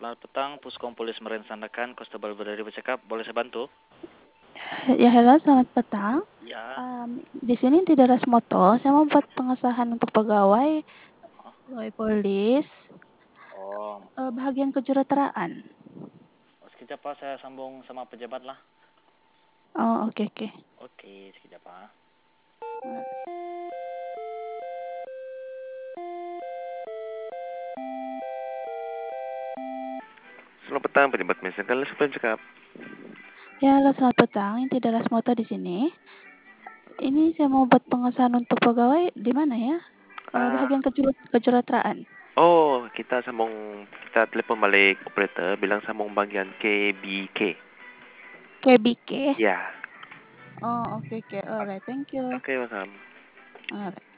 Selamat petang, Puskom Polis Meren Sandakan, Konstebel Berdari bercakap. Boleh saya bantu? Ya, halo, selamat petang. Ya. Di sini di daerah Moto, saya mau buat pengesahan untuk pegawai polis Oh, bagian kejuruteraan. sekejap Pak, saya sambung sama pejabat lah. Oh, oke. Oke, sekejap Pak. Selamat petang, pejabat Mesental bercakap. Ya, halo, selamat petang. Ini di daerah Moto di sini. Ini saya mau buat pengesahan untuk pegawai di mana ya? Bagian kejuruteraan. Oh, kita telepon balik operator, bilang sambung bagian KBK. KBK. Ya. Oh, oke. Alright, thank you. Oke, welcome. Alright.